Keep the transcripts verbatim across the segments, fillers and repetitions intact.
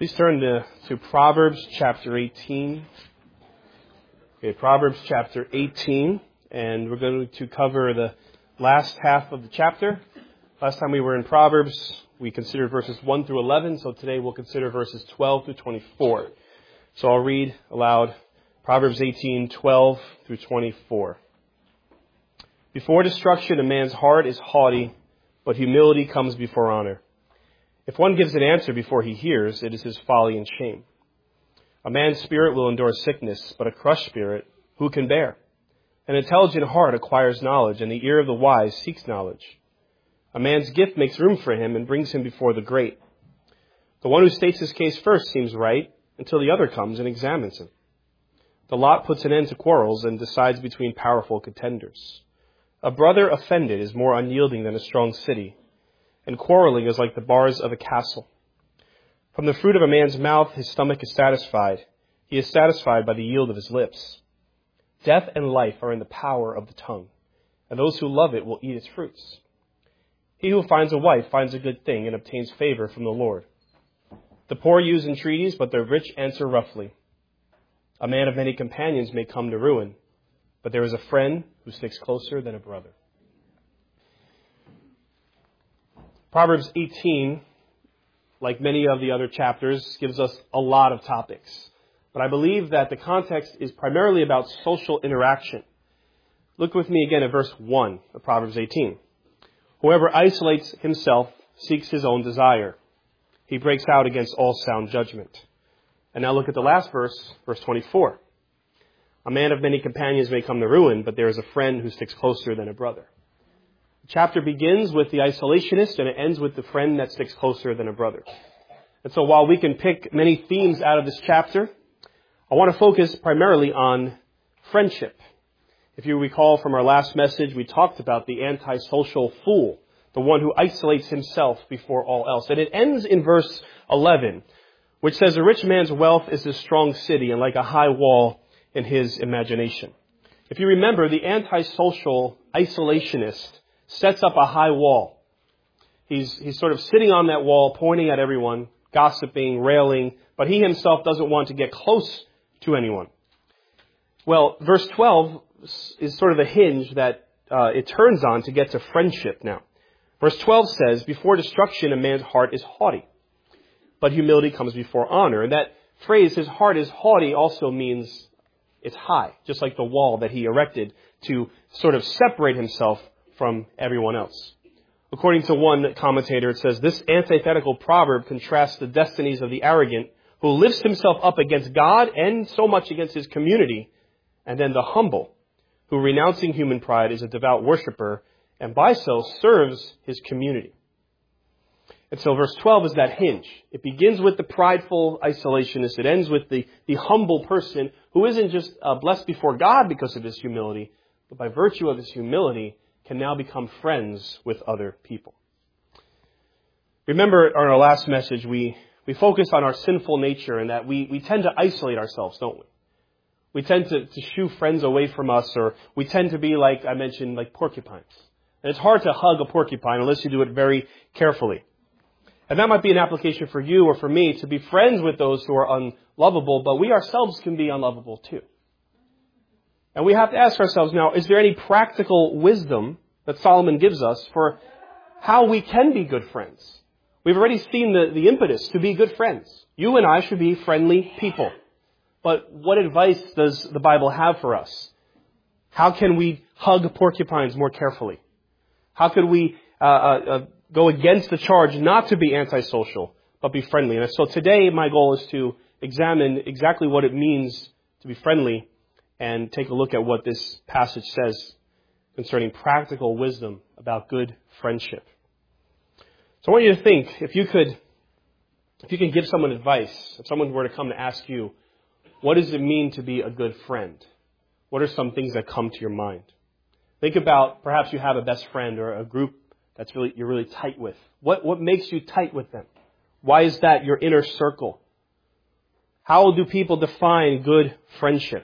Please turn to, to Proverbs chapter eighteen. Okay, Proverbs chapter eighteen, and we're going to cover the last half of the chapter. Last time we were in Proverbs, we considered verses one through eleven, so today we'll consider verses twelve through twenty-four. So I'll read aloud Proverbs eighteen, twelve through twenty-four. Before destruction, a man's heart is haughty, but humility comes before honor. If one gives an answer before he hears, it is his folly and shame. A man's spirit will endure sickness, but a crushed spirit, who can bear? An intelligent heart acquires knowledge, and the ear of the wise seeks knowledge. A man's gift makes room for him and brings him before the great. The one who states his case first seems right, until the other comes and examines him. The lot puts an end to quarrels and decides between powerful contenders. A brother offended is more unyielding than a strong city, and quarreling is like the bars of a castle. From the fruit of a man's mouth, his stomach is satisfied. He is satisfied by the yield of his lips. Death and life are in the power of the tongue, and those who love it will eat its fruits. He who finds a wife finds a good thing and obtains favor from the Lord. The poor use entreaties, but the rich answer roughly. A man of many companions may come to ruin, but there is a friend who sticks closer than a brother. Proverbs eighteen, like many of the other chapters, gives us a lot of topics. But I believe that the context is primarily about social interaction. Look with me again at verse one of Proverbs eighteen. Whoever isolates himself seeks his own desire. He breaks out against all sound judgment. And now look at the last verse, verse twenty-four. A man of many companions may come to ruin, but there is a friend who sticks closer than a brother. The chapter begins with the isolationist and it ends with the friend that sticks closer than a brother. And so while we can pick many themes out of this chapter, I want to focus primarily on friendship. If you recall from our last message, we talked about the antisocial fool, the one who isolates himself before all else. And it ends in verse eleven, which says, a rich man's wealth is a strong city and like a high wall in his imagination. If you remember, the antisocial isolationist sets up a high wall. He's, he's sort of sitting on that wall, pointing at everyone, gossiping, railing, but he himself doesn't want to get close to anyone. Well, verse twelve is sort of the hinge that uh, it turns on to get to friendship now. Verse twelve says, before destruction, a man's heart is haughty, but humility comes before honor. And that phrase, his heart is haughty, also means it's high, just like the wall that he erected to sort of separate himself from everyone else. According to one commentator, it says, this antithetical proverb contrasts the destinies of the arrogant who lifts himself up against God and so much against his community, and then the humble who, renouncing human pride, is a devout worshiper and by so serves his community. And so verse twelve is that hinge. It begins with the prideful isolationist. It ends with the, the humble person who isn't just uh, blessed before God because of his humility, but by virtue of his humility can now become friends with other people. Remember, in our last message, we, we focused on our sinful nature and that we, we tend to isolate ourselves, don't we? We tend to, to shoo friends away from us, or we tend to be, like I mentioned, like porcupines. And it's hard to hug a porcupine unless you do it very carefully. And that might be an application for you or for me to be friends with those who are unlovable, but we ourselves can be unlovable too. And we have to ask ourselves now, is there any practical wisdom that Solomon gives us for how we can be good friends? We've already seen the, the impetus to be good friends. You and I should be friendly people. But what advice does the Bible have for us? How can we hug porcupines more carefully? How could we uh, uh, go against the charge not to be antisocial, but be friendly? And so today my goal is to examine exactly what it means to be friendly and take a look at what this passage says concerning practical wisdom about good friendship. So I want you to think, if you could, if you could give someone advice, if someone were to come to ask you, what does it mean to be a good friend? What are some things that come to your mind? Think about, perhaps you have a best friend or a group that's really, you're really tight with. What, what makes you tight with them? Why is that your inner circle? How do people define good friendship?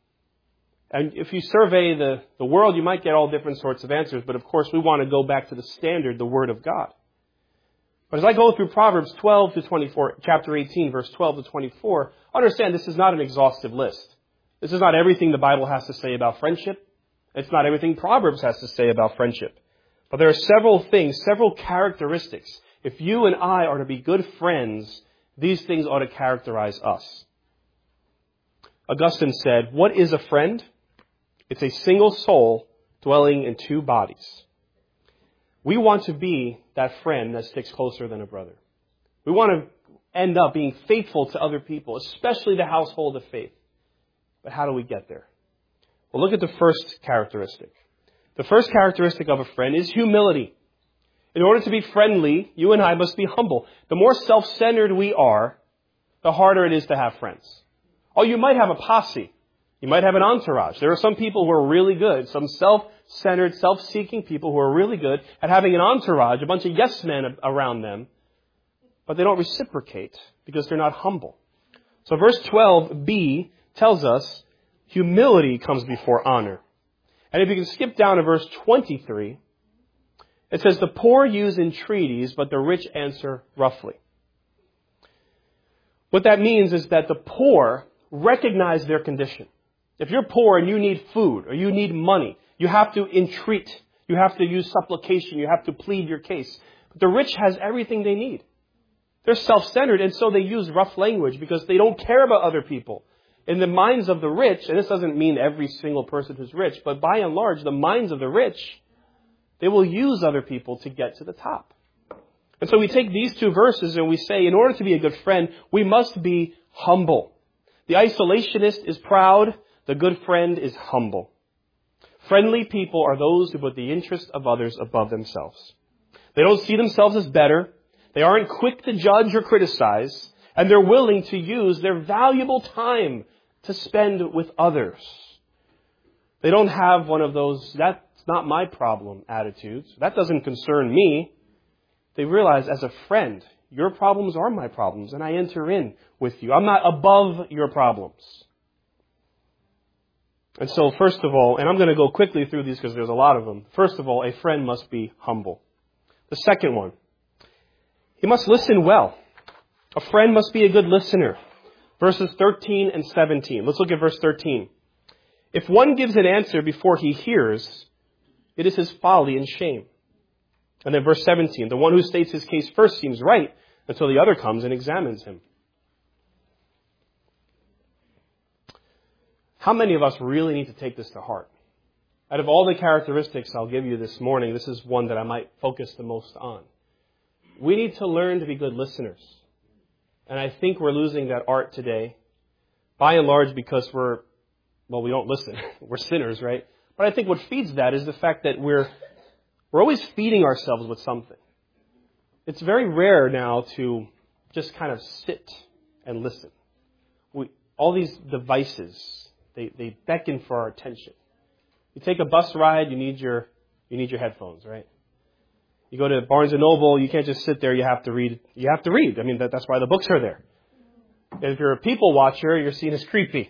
And if you survey the, the world, you might get all different sorts of answers. But of course, we want to go back to the standard, the Word of God. But as I go through Proverbs twelve to twenty-four, chapter eighteen, verse twelve to twenty-four, understand this is not an exhaustive list. This is not everything the Bible has to say about friendship. It's not everything Proverbs has to say about friendship. But there are several things, several characteristics. If you and I are to be good friends, these things ought to characterize us. Augustine said, "What is a friend? It's a single soul dwelling in two bodies." We want to be that friend that sticks closer than a brother. We want to end up being faithful to other people, especially the household of faith. But how do we get there? Well, look at the first characteristic. The first characteristic of a friend is humility. In order to be friendly, you and I must be humble. The more self-centered we are, the harder it is to have friends. Oh, you might have a posse. You might have an entourage. There are some people who are really good, some self-centered, self-seeking people who are really good at having an entourage, a bunch of yes men around them, but they don't reciprocate because they're not humble. So verse twelve b tells us humility comes before honor. And if you can skip down to verse twenty-three, it says, "The poor use entreaties, but the rich answer roughly." What that means is that the poor recognize their condition. If you're poor and you need food or you need money, you have to entreat. You have to use supplication. You have to plead your case. But the rich has everything they need. They're self-centered, and so they use rough language because they don't care about other people. In the minds of the rich, and this doesn't mean every single person who's rich, but by and large, the minds of the rich, they will use other people to get to the top. And so we take these two verses and we say, in order to be a good friend, we must be humble. The isolationist is proud. The good friend is humble. Friendly people are those who put the interest of others above themselves. They don't see themselves as better. They aren't quick to judge or criticize. And they're willing to use their valuable time to spend with others. They don't have one of those, that's not my problem attitudes. That doesn't concern me. They realize as a friend, your problems are my problems, and I enter in with you. I'm not above your problems. And so, first of all, and I'm going to go quickly through these because there's a lot of them. First of all, a friend must be humble. The second one, he must listen well. A friend must be a good listener. Verses thirteen and seventeen. Let's look at verse thirteen. "If one gives an answer before he hears, it is his folly and shame." And then verse seventeen. "The one who states his case first seems right until the other comes and examines him." How many of us really need to take this to heart? Out of all the characteristics I'll give you this morning, this is one that I might focus the most on. We need to learn to be good listeners. And I think we're losing that art today, by and large because we're, well, we don't listen. We're sinners, right? But I think what feeds that is the fact that we're, we're always feeding ourselves with something. It's very rare now to just kind of sit and listen. We, all these devices, they, they beckon for our attention. You take a bus ride, you need your, you need your headphones, right? You go to Barnes and Noble, you can't just sit there, you have to read. You have to read. I mean, that, that's why the books are there. And if you're a people watcher, you're seen as creepy.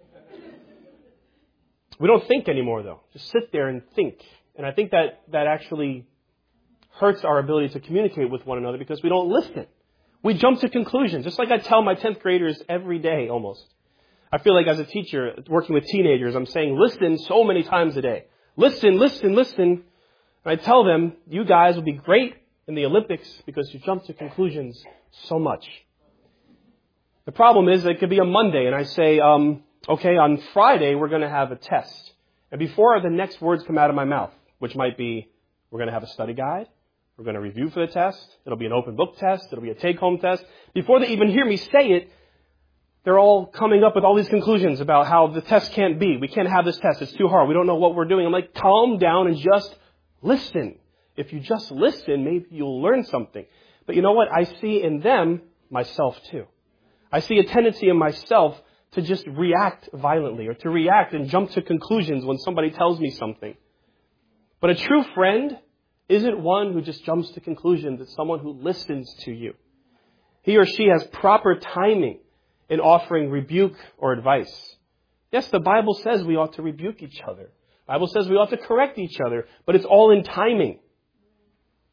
We don't think anymore, though. Just sit there and think. And I think that, that actually hurts our ability to communicate with one another because we don't listen. We jump to conclusions, just like I tell my tenth graders every day almost. I feel like as a teacher, working with teenagers, I'm saying listen so many times a day. Listen, listen, listen. And I tell them, you guys will be great in the Olympics because you jump to conclusions so much. The problem is it could be a Monday and I say, um, okay, on Friday we're going to have a test. And before the next words come out of my mouth, which might be, we're going to have a study guide, we're going to review for the test, it'll be an open book test, it'll be a take-home test. Before they even hear me say it, they're all coming up with all these conclusions about how the test can't be. We can't have this test. It's too hard. We don't know what we're doing. I'm like, calm down and just listen. If you just listen, maybe you'll learn something. But you know what? I see in them myself too. I see a tendency in myself to just react violently or to react and jump to conclusions when somebody tells me something. But a true friend isn't one who just jumps to conclusions. It's someone who listens to you. He or she has proper timing in offering rebuke or advice. Yes, the Bible says we ought to rebuke each other. The Bible says we ought to correct each other, but it's all in timing.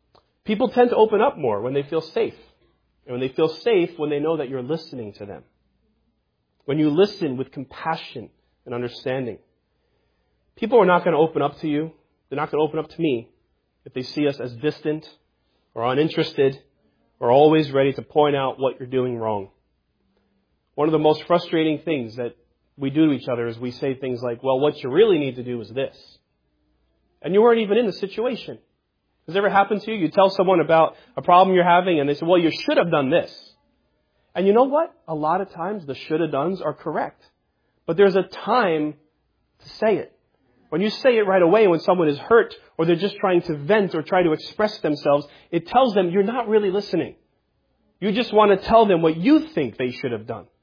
People tend to open up more when they feel safe. And when they feel safe, when they know that you're listening to them. When you listen with compassion and understanding. People are not going to open up to you. They're not going to open up to me if they see us as distant or uninterested or always ready to point out what you're doing wrong. One of the most frustrating things that we do to each other is we say things like, well, what you really need to do is this. And you weren't even in the situation. Has it ever happened to you? You tell someone about a problem you're having and they say, well, you should have done this. And you know what? A lot of times the should have dones are correct. But there's a time to say it. When you say it right away when someone is hurt or they're just trying to vent or try to express themselves, it tells them you're not really listening. You just want to tell them what you think they should have done.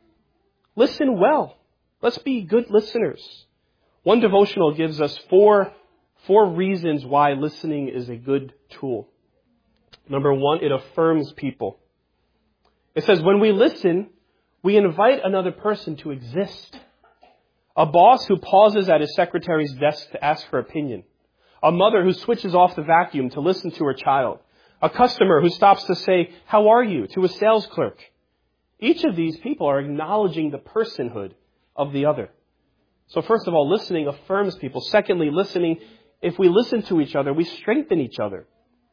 Listen well. Let's be good listeners. One devotional gives us four, four reasons why listening is a good tool. Number one, it affirms people. It says when we listen, we invite another person to exist. A boss who pauses at his secretary's desk to ask her opinion. A mother who switches off the vacuum to listen to her child. A customer who stops to say, how are you, to a sales clerk. Each of these people are acknowledging the personhood of the other. So first of all, listening affirms people. Secondly, listening, if we listen to each other, we strengthen each other.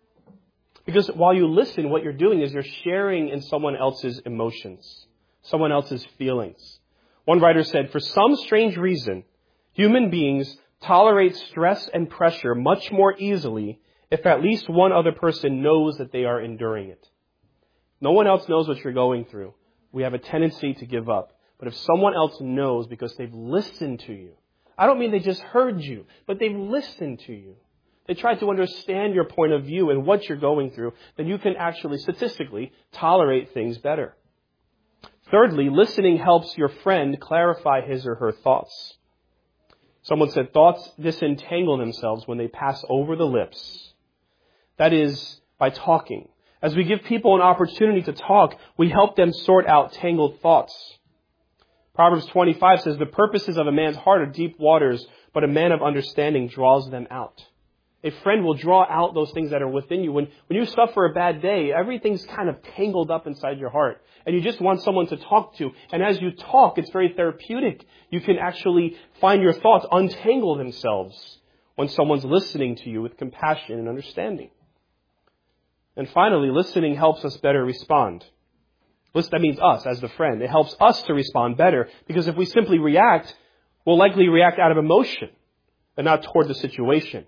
Because while you listen, what you're doing is you're sharing in someone else's emotions, someone else's feelings. One writer said, for some strange reason, human beings tolerate stress and pressure much more easily if at least one other person knows that they are enduring it. No one else knows what you're going through. We have a tendency to give up. But if someone else knows because they've listened to you, I don't mean they just heard you, but they've listened to you. They tried to understand your point of view and what you're going through, then you can actually statistically tolerate things better. Thirdly, listening helps your friend clarify his or her thoughts. Someone said thoughts disentangle themselves when they pass over the lips. That is, by talking. As we give people an opportunity to talk, we help them sort out tangled thoughts. Proverbs twenty-five says, the purposes of a man's heart are deep waters, but a man of understanding draws them out. A friend will draw out those things that are within you. When, when you suffer a bad day, everything's kind of tangled up inside your heart. And you just want someone to talk to. And as you talk, it's very therapeutic. You can actually find your thoughts untangle themselves when someone's listening to you with compassion and understanding. And finally, listening helps us better respond. That means us as the friend. It helps us to respond better. Because if we simply react, we'll likely react out of emotion and not toward the situation.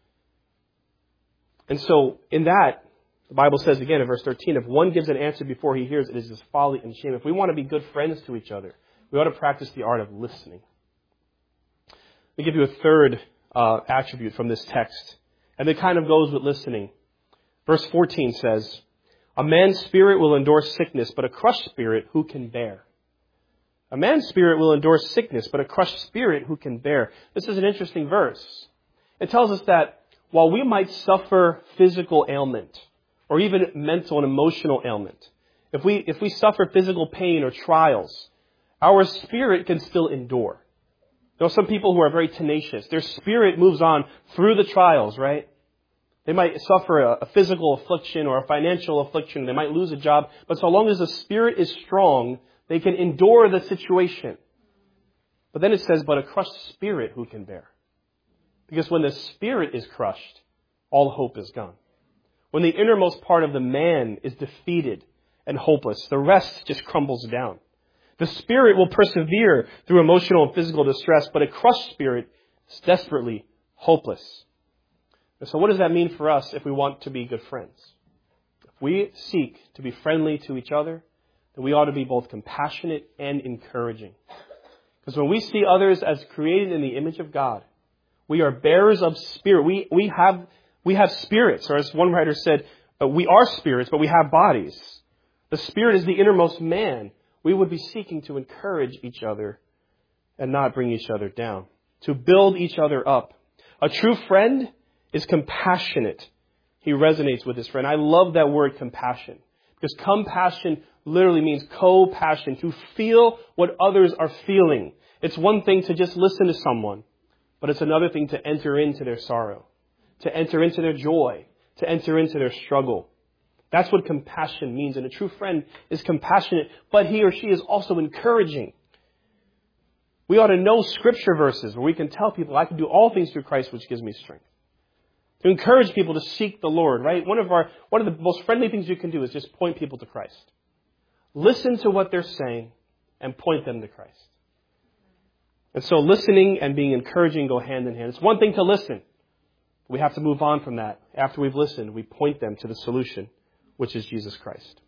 And so, in that, the Bible says again in verse thirteen, if one gives an answer before he hears, it is his folly and shame. If we want to be good friends to each other, we ought to practice the art of listening. Let me give you a third uh, attribute from this text. And it kind of goes with listening. Verse fourteen says, a man's spirit will endure sickness, but a crushed spirit who can bear? A man's spirit will endure sickness, but a crushed spirit who can bear? This is an interesting verse. It tells us that while we might suffer physical ailment, or even mental and emotional ailment, if we, if we suffer physical pain or trials, our spirit can still endure. There are some people who are very tenacious. Their spirit moves on through the trials, right? They might suffer a, a physical affliction or a financial affliction. They might lose a job. But so long as the spirit is strong, they can endure the situation. But then it says, but a crushed spirit who can bear? Because when the spirit is crushed, all hope is gone. When the innermost part of the man is defeated and hopeless, the rest just crumbles down. The spirit will persevere through emotional and physical distress, but a crushed spirit is desperately hopeless. And so what does that mean for us if we want to be good friends? If we seek to be friendly to each other, then we ought to be both compassionate and encouraging. Because when we see others as created in the image of God, we are bearers of spirit. We, we have, we have spirits, or as one writer said, uh, we are spirits, but we have bodies. The spirit is the innermost man. We would be seeking to encourage each other and not bring each other down, to build each other up. A true friend is compassionate. He resonates with his friend. I love that word compassion, because compassion literally means co-passion, to feel what others are feeling. It's one thing to just listen to someone, but it's another thing to enter into their sorrow, to enter into their joy, to enter into their struggle. That's what compassion means. And a true friend is compassionate, but he or she is also encouraging. We ought to know scripture verses where we can tell people, I can do all things through Christ, which gives me strength. To encourage people to seek the Lord, right? One of our, one of the most friendly things you can do is just point people to Christ. Listen to what they're saying and point them to Christ. And so listening and being encouraging go hand in hand. It's one thing to listen. We have to move on from that. After we've listened, we point them to the solution, which is Jesus Christ.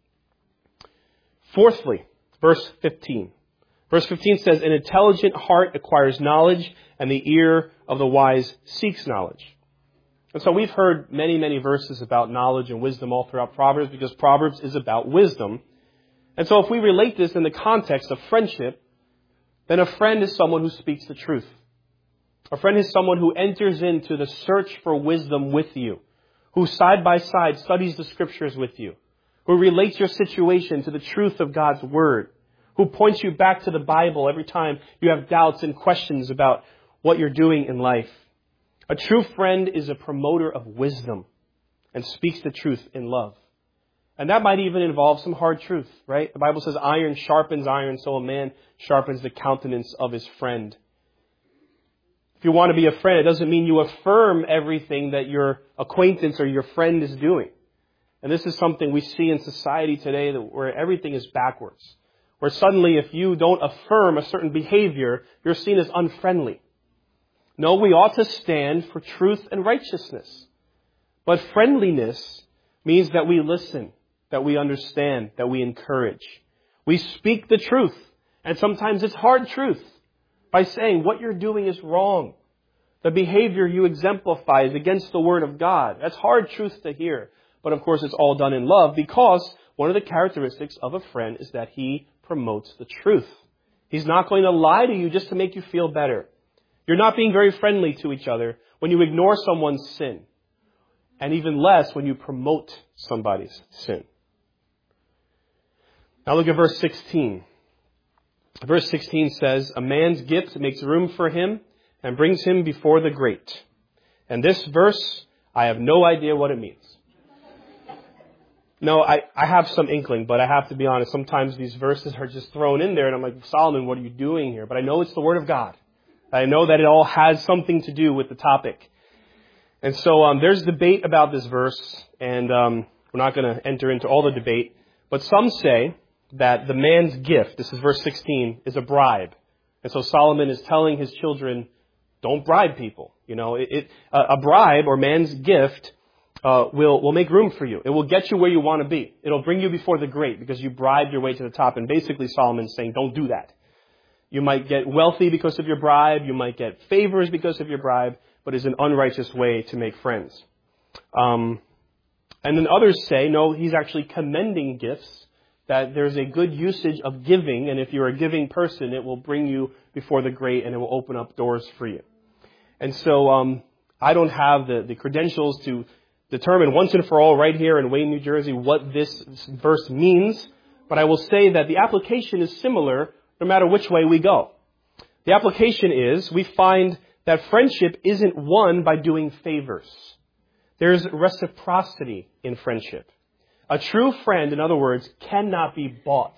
Fourthly, verse fifteen. Verse fifteen says, an intelligent heart acquires knowledge, and the ear of the wise seeks knowledge. And so we've heard many, many verses about knowledge and wisdom all throughout Proverbs, because Proverbs is about wisdom. And so if we relate this in the context of friendship, then a friend is someone who speaks the truth. A friend is someone who enters into the search for wisdom with you, who side by side studies the scriptures with you, who relates your situation to the truth of God's word, who points you back to the Bible every time you have doubts and questions about what you're doing in life. A true friend is a promoter of wisdom and speaks the truth in love. And that might even involve some hard truth, right? The Bible says iron sharpens iron, so a man sharpens the countenance of his friend. If you want to be a friend, it doesn't mean you affirm everything that your acquaintance or your friend is doing. And this is something we see in society today, that where everything is backwards. Where suddenly if you don't affirm a certain behavior, you're seen as unfriendly. No, we ought to stand for truth and righteousness. But friendliness means that we listen, that we understand, that we encourage. We speak the truth, and sometimes it's hard truth, by saying what you're doing is wrong. The behavior you exemplify is against the Word of God. That's hard truth to hear. But of course it's all done in love, because one of the characteristics of a friend is that he promotes the truth. He's not going to lie to you just to make you feel better. You're not being very friendly to each other when you ignore someone's sin. And even less when you promote somebody's sin. Now look at verse sixteen. Verse sixteen says, a man's gift makes room for him and brings him before the great. And this verse, I have no idea what it means. No, I, I have some inkling, but I have to be honest. Sometimes these verses are just thrown in there and I'm like, Solomon, what are you doing here? But I know it's the Word of God. I know that it all has something to do with the topic. And so um, there's debate about this verse, and um, we're not going to enter into all the debate. But some say that the man's gift, this is verse sixteen, is a bribe. And so Solomon is telling his children, don't bribe people. You know, it, it, a bribe or man's gift uh, will, will make room for you. It will get you where you want to be. It'll bring you before the great because you bribed your way to the top. And basically Solomon's saying, don't do that. You might get wealthy because of your bribe. You might get favors because of your bribe. But it's an unrighteous way to make friends. Um, and then others say, no, he's actually commending gifts, that there's a good usage of giving. And if you're a giving person, it will bring you before the great and it will open up doors for you. And so um, I don't have the, the credentials to determine once and for all right here in Wayne, New Jersey, what this verse means. But I will say that the application is similar no matter which way we go. The application is we find that friendship isn't won by doing favors. There's reciprocity in friendship. A true friend, in other words, cannot be bought.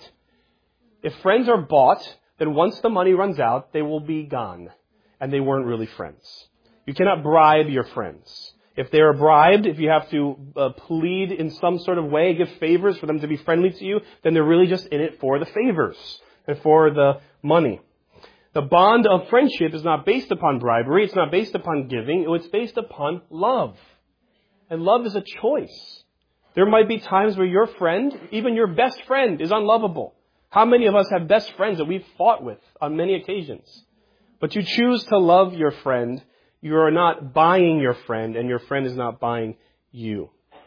If friends are bought, then once the money runs out, they will be gone. And they weren't really friends. You cannot bribe your friends. If they are bribed, if you have to uh, plead in some sort of way, give favors for them to be friendly to you, then they're really just in it for the favors and for the money. The bond of friendship is not based upon bribery. It's not based upon giving. It's based upon love. And love is a choice. There might be times where your friend, even your best friend, is unlovable. How many of us have best friends that we've fought with on many occasions? But you choose to love your friend. You are not buying your friend, and your friend is not buying you.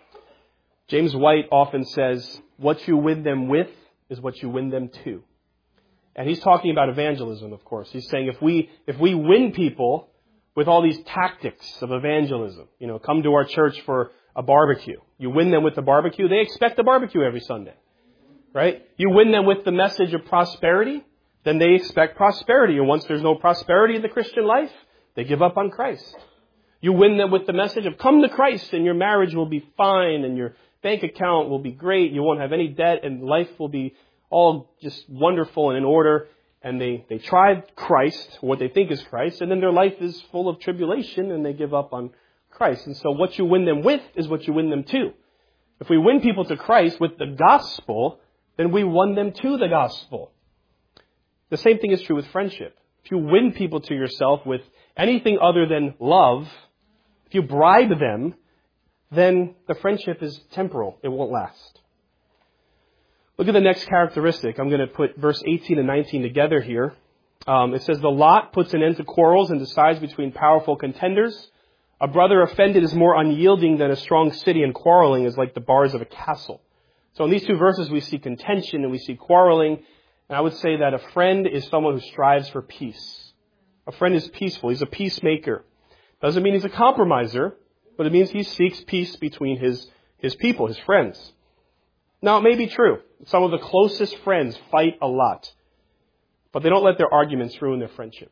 James White often says, what you win them with is what you win them to. And he's talking about evangelism, of course. He's saying if we if we win people with all these tactics of evangelism, you know, come to our church for a barbecue. You win them with the barbecue. They expect a barbecue every Sunday, right? You win them with the message of prosperity, then they expect prosperity. And once there's no prosperity in the Christian life, they give up on Christ. You win them with the message of come to Christ and your marriage will be fine and your bank account will be great. You won't have any debt and life will be all just wonderful and in order. And they, they tried Christ, what they think is Christ, and then their life is full of tribulation and they give up on Christ. And so what you win them with is what you win them to. If we win people to Christ with the gospel, then we won them to the gospel. The same thing is true with friendship. If you win people to yourself with anything other than love, if you bribe them, then the friendship is temporal. It won't last. Look at the next characteristic. I'm going to put verse eighteen and nineteen together here. Um, it says, the lot puts an end to quarrels and decides between powerful contenders. A brother offended is more unyielding than a strong city, and quarreling is like the bars of a castle. So in these two verses, we see contention and we see quarreling. And I would say that a friend is someone who strives for peace. A friend is peaceful. He's a peacemaker. Doesn't mean he's a compromiser, but it means he seeks peace between his, his people, his friends. Now, it may be true. Some of the closest friends fight a lot, but they don't let their arguments ruin their friendship.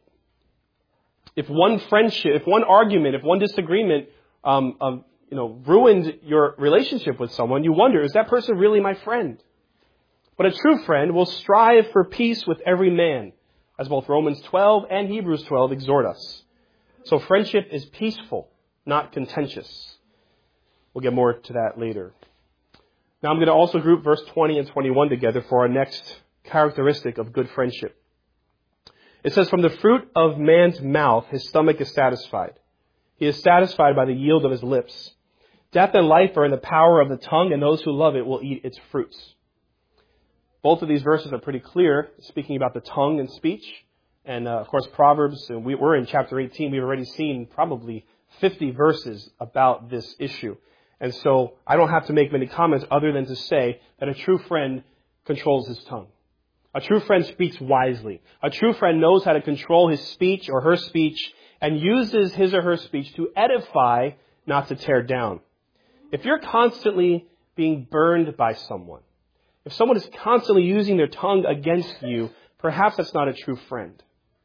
If one friendship, if one argument, if one disagreement, um, um, you know, ruined your relationship with someone, you wonder, is that person really my friend? But a true friend will strive for peace with every man, as both Romans twelve and Hebrews twelve exhort us. So friendship is peaceful, not contentious. We'll get more to that later. Now I'm going to also group verse twenty and twenty-one together for our next characteristic of good friendship. It says, from the fruit of man's mouth, his stomach is satisfied. He is satisfied by the yield of his lips. Death and life are in the power of the tongue, and those who love it will eat its fruits. Both of these verses are pretty clear, speaking about the tongue and speech. And, uh, of course, Proverbs, and we, we're in chapter eighteen. We've already seen probably fifty verses about this issue. And so I don't have to make many comments other than to say that a true friend controls his tongue. A true friend speaks wisely. A true friend knows how to control his speech or her speech and uses his or her speech to edify, not to tear down. If you're constantly being burned by someone, if someone is constantly using their tongue against you, perhaps that's not a true friend.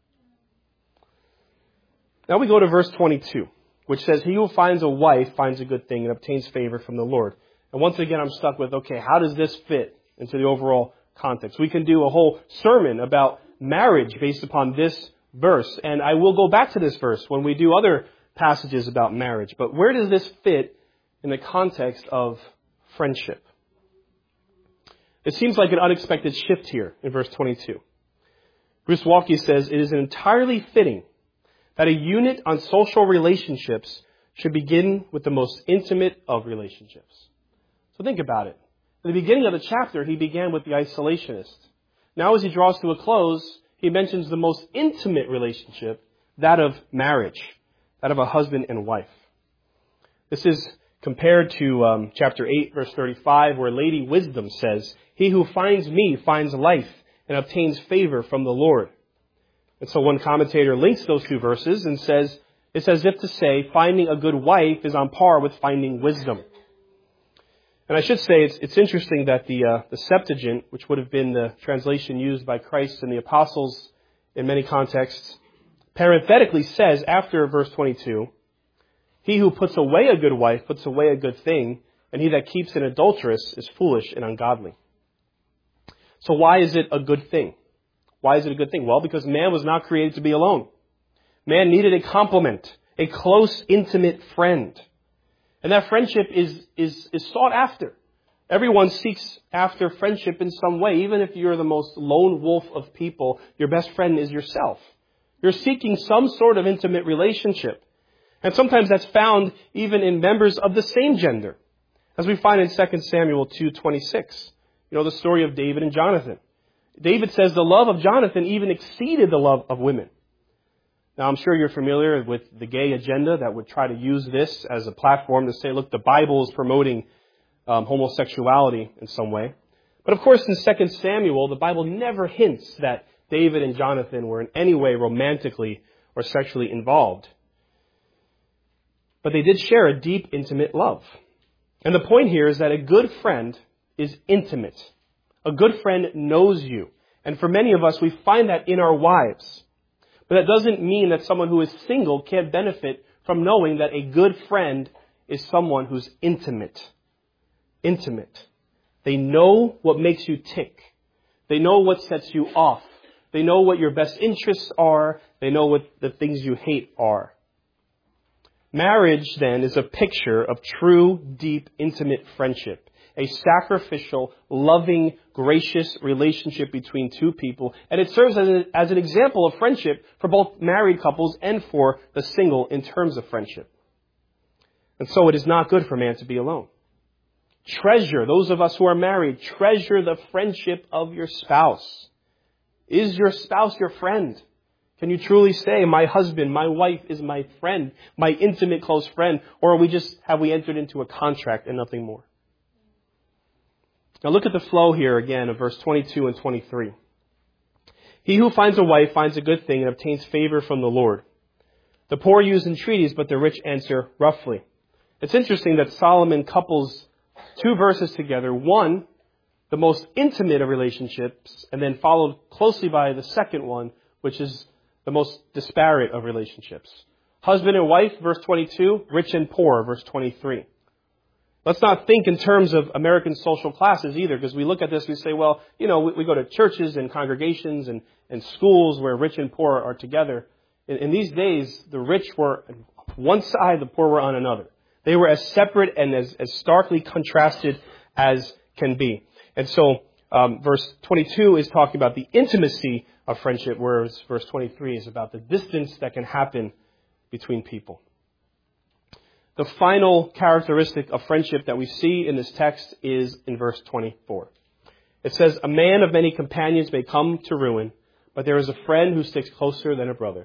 Now we go to verse twenty-two, which says, he who finds a wife finds a good thing and obtains favor from the Lord. And once again, I'm stuck with, okay, how does this fit into the overall context? We can do a whole sermon about marriage based upon this verse. And I will go back to this verse when we do other passages about marriage. But where does this fit in the context of friendship? It seems like an unexpected shift here in verse twenty-two. Bruce Waltke says, it is entirely fitting that a unit on social relationships should begin with the most intimate of relationships. So think about it. At the beginning of the chapter, he began with the isolationist. Now as he draws to a close, he mentions the most intimate relationship, that of marriage, that of a husband and wife. This is compared to um, chapter eight, verse thirty-five, where Lady Wisdom says, he who finds me finds life and obtains favor from the Lord. And so one commentator links those two verses and says, it's as if to say, finding a good wife is on par with finding wisdom. And I should say, it's, it's interesting that the, uh, the Septuagint, which would have been the translation used by Christ and the apostles in many contexts, parenthetically says after verse twenty-two, he who puts away a good wife puts away a good thing, and he that keeps an adulteress is foolish and ungodly. So why is it a good thing? Why is it a good thing? Well, because man was not created to be alone. Man needed a complement, a close, intimate friend. And that friendship is, is, is sought after. Everyone seeks after friendship in some way. Even if you're the most lone wolf of people, your best friend is yourself. You're seeking some sort of intimate relationship. And sometimes that's found even in members of the same gender. As we find in Second Samuel two twenty-six. You know, the story of David and Jonathan. David says the love of Jonathan even exceeded the love of women. Now, I'm sure you're familiar with the gay agenda that would try to use this as a platform to say, look, the Bible is promoting um, homosexuality in some way. But of course, in Second Samuel, the Bible never hints that David and Jonathan were in any way romantically or sexually involved. But they did share a deep, intimate love. And the point here is that a good friend is intimate. A good friend knows you. And for many of us, we find that in our wives. But that doesn't mean that someone who is single can't benefit from knowing that a good friend is someone who's intimate. Intimate. They know what makes you tick. They know what sets you off. They know what your best interests are. They know what the things you hate are. Marriage, then, is a picture of true, deep, intimate friendship. A sacrificial, loving, gracious relationship between two people. And it serves as, a, as an example of friendship for both married couples and for the single in terms of friendship. And so it is not good for man to be alone. Treasure, those of us who are married, treasure the friendship of your spouse. Is your spouse your friend? Can you truly say, my husband, my wife is my friend, my intimate close friend? Or are we just, have we entered into a contract and nothing more? Now look at the flow here again of verse twenty-two and twenty-three. He who finds a wife finds a good thing and obtains favor from the Lord. The poor use entreaties, but the rich answer roughly. It's interesting that Solomon couples two verses together. One, the most intimate of relationships, and then followed closely by the second one, which is the most disparate of relationships. Husband and wife, verse twenty-two. Rich and poor, verse twenty-three. Let's not think in terms of American social classes either, because we look at this, we say, well, you know, we, we go to churches and congregations and, and schools where rich and poor are together. In, in these days, the rich were on one side, the poor were on another. They were as separate and as, as starkly contrasted as can be. And so um, verse twenty-two is talking about the intimacy of friendship, whereas verse twenty-three is about the distance that can happen between people. The final characteristic of friendship that we see in this text is in verse twenty-four. It says, a man of many companions may come to ruin, but there is a friend who sticks closer than a brother.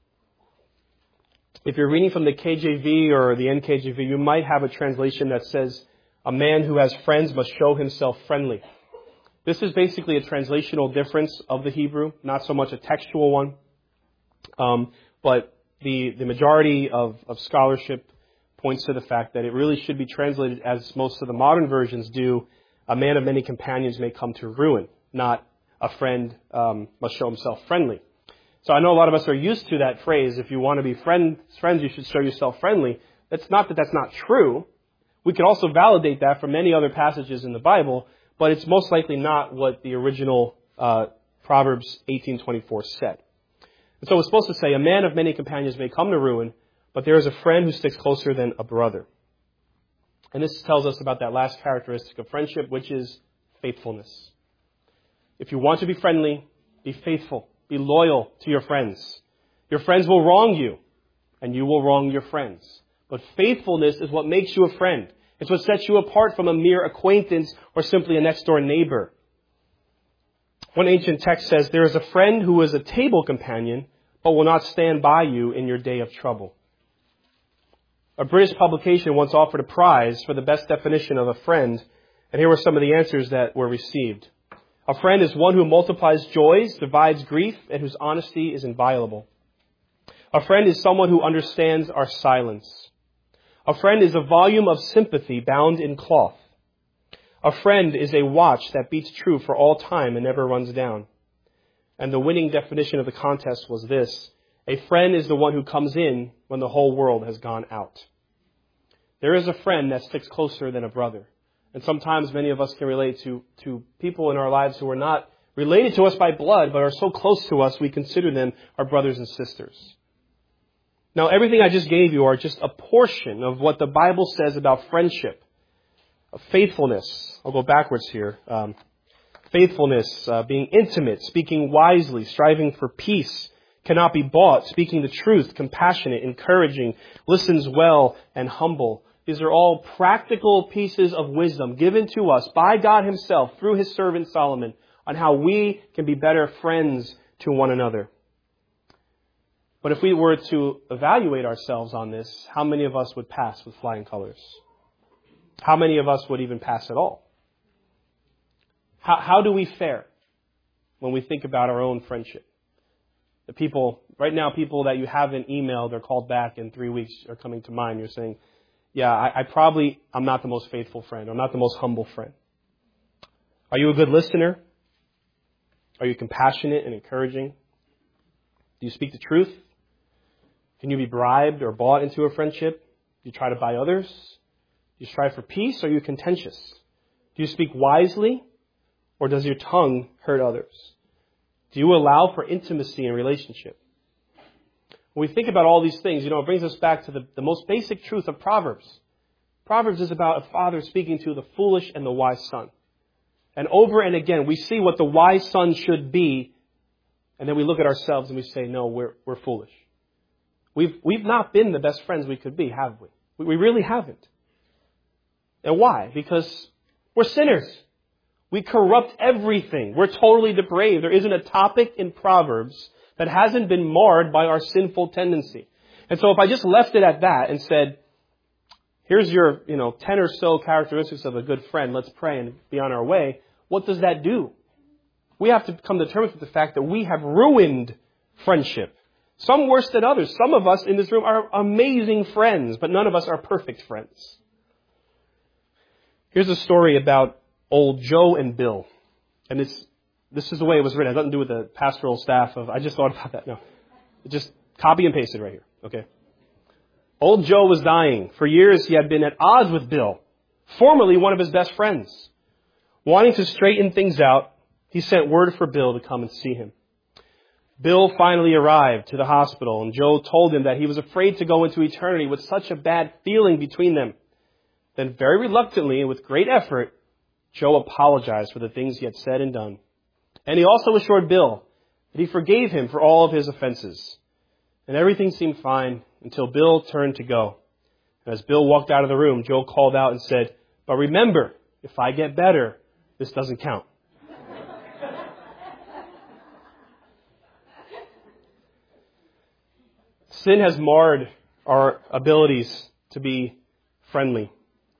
If you're reading from the K J V or the N K J V, you might have a translation that says, a man who has friends must show himself friendly. This is basically a translational difference of the Hebrew, not so much a textual one. Um, but the, the majority of, of scholarship points to the fact that it really should be translated as most of the modern versions do, a man of many companions may come to ruin, not a friend um, must show himself friendly. So I know a lot of us are used to that phrase, if you want to be friend, friends, you should show yourself friendly. That's not that that's not true. We can also validate that from many other passages in the Bible, but it's most likely not what the original uh, Proverbs eighteen twenty-four said. And so it's supposed to say, a man of many companions may come to ruin, but there is a friend who sticks closer than a brother. And this tells us about that last characteristic of friendship, which is faithfulness. If you want to be friendly, be faithful. Be loyal to your friends. Your friends will wrong you, and you will wrong your friends. But faithfulness is what makes you a friend. It's what sets you apart from a mere acquaintance or simply a next-door neighbor. One ancient text says, there is a friend who is a table companion, but will not stand by you in your day of trouble. A British publication once offered a prize for the best definition of a friend, and here were some of the answers that were received. A friend is one who multiplies joys, divides grief, and whose honesty is inviolable. A friend is someone who understands our silence. A friend is a volume of sympathy bound in cloth. A friend is a watch that beats true for all time and never runs down. And the winning definition of the contest was this: a friend is the one who comes in when the whole world has gone out. There is a friend that sticks closer than a brother. And sometimes many of us can relate to, to people in our lives who are not related to us by blood, but are so close to us we consider them our brothers and sisters. Now, everything I just gave you are just a portion of what the Bible says about friendship, of faithfulness. I'll go backwards here. Um, faithfulness, uh, being intimate, speaking wisely, striving for peace, cannot be bought, speaking the truth, compassionate, encouraging, listens well, and humble. These are all practical pieces of wisdom given to us by God Himself through His servant Solomon on how we can be better friends to one another. But if we were to evaluate ourselves on this, how many of us would pass with flying colors? How many of us would even pass at all? How, how do we fare when we think about our own friendship? The people, right now, people that you haven't emailed or called back in three weeks are coming to mind. You're saying, yeah, I, I probably, I'm not the most faithful friend. I'm not the most humble friend. Are you a good listener? Are you compassionate and encouraging? Do you speak the truth? Can you be bribed or bought into a friendship? Do you try to buy others? Do you strive for peace, or are you contentious? Do you speak wisely, or does your tongue hurt others? Do you allow for intimacy in relationship? When we think about all these things, you know, it brings us back to the, the most basic truth of Proverbs. Proverbs is about a father speaking to the foolish and the wise son. And over and again, we see what the wise son should be, and then we look at ourselves and we say, no, we're we're foolish. We've we've not been the best friends we could be, have we? We, we really haven't. And why? Because we're sinners. We corrupt everything. We're totally depraved. There isn't a topic in Proverbs that hasn't been marred by our sinful tendency. And so if I just left it at that and said, here's your, you know, ten or so characteristics of a good friend, let's pray and be on our way, what does that do? We have to come to terms with the fact that we have ruined friendship. Some worse than others. Some of us in this room are amazing friends, but none of us are perfect friends. Here's a story about old Joe and Bill. And it's, this is the way it was written. It has nothing to do with the pastoral staff of, I just thought about that. No. Just copy and paste it right here. Okay. Old Joe was dying. For years he had been at odds with Bill, formerly one of his best friends. Wanting to straighten things out, he sent word for Bill to come and see him. Bill finally arrived to the hospital, and Joe told him that he was afraid to go into eternity with such a bad feeling between them. Then very reluctantly and with great effort, Joe apologized for the things he had said and done. And he also assured Bill that he forgave him for all of his offenses. And everything seemed fine until Bill turned to go. And as Bill walked out of the room, Joe called out and said, "But remember, if I get better, this doesn't count." Sin has marred our abilities to be friendly.